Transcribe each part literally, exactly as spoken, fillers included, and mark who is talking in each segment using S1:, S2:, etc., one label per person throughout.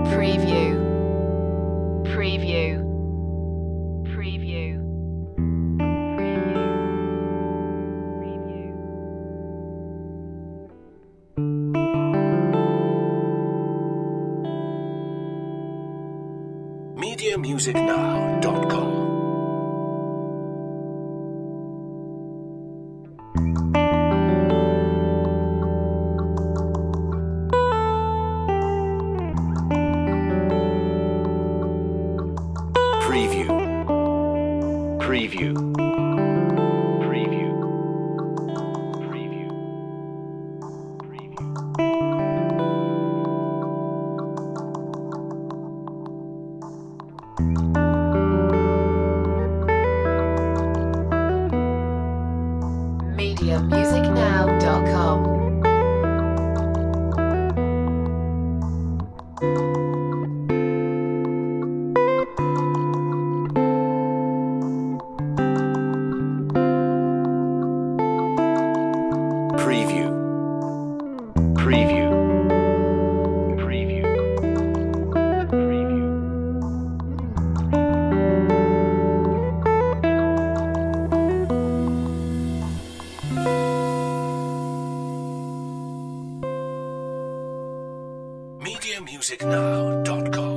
S1: Preview. Preview. Preview.
S2: media music now dot com Preview. Preview. Preview. Preview. Preview.
S1: media music now dot com.
S2: Preview. Preview. Preview. Preview. media music now dot com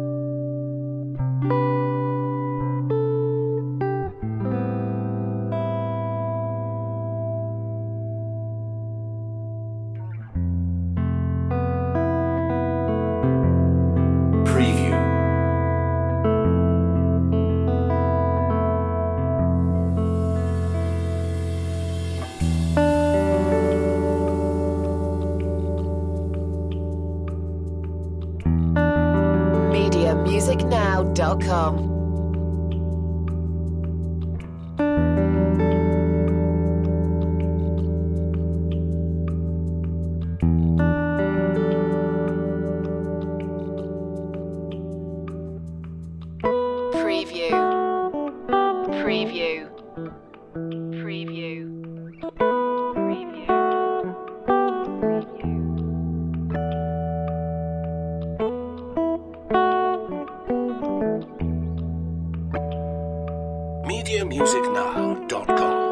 S2: Preview.
S1: media music now dot com. Preview. Preview. Preview. Preview.
S2: media music now dot com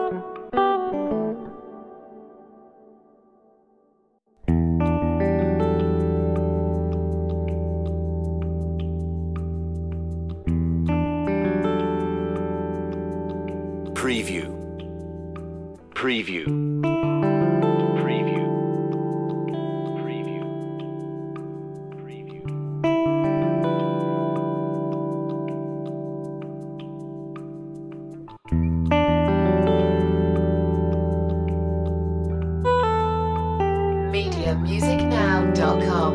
S2: Preview. Preview. Preview. Preview. Preview.
S1: media music now dot com.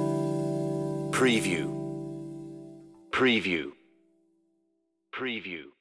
S2: Preview. Preview. Preview.